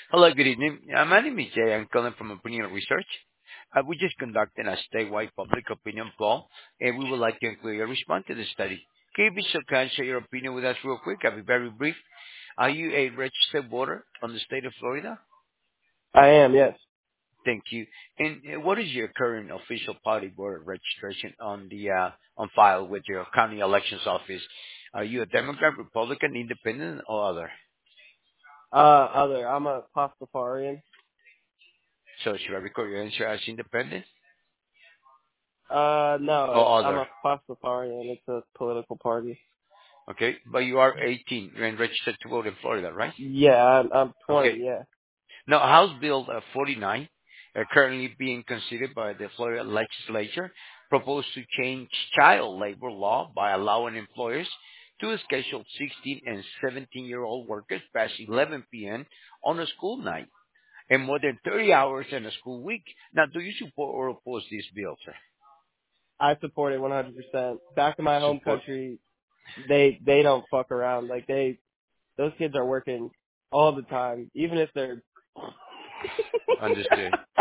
Hello, good evening. My name is Jay. I'm calling from Opinion Research. We just conducted a statewide public opinion poll, and we would like to include your response to the study. Can you be so kind share your opinion with us real quick? I'll be very brief. Are you a registered voter on the state of Florida? I am, yes. Thank you. And what is your current official party voter registration on file with your county elections office? Are you a Democrat, Republican, Independent, or other? Other. I'm a Pastafarian. So should I record your answer as independent No, or I'm other? a Pastafarian. It's a political party. Okay, but you are 18 and registered to vote in Florida, right? Yeah, I'm Okay. 20, yeah. Now, House Bill 49, currently being considered by the Florida legislature, proposed to change child labor law by allowing employers to schedule 16 and 17-year-old workers past 11 p.m. on a school night and more than 30 hours in a school week. Now, do you support or oppose this bill, sir? I support it 100%. Back in my home Support. country, they don't fuck around. Like those kids are working all the time, even if they're Understood.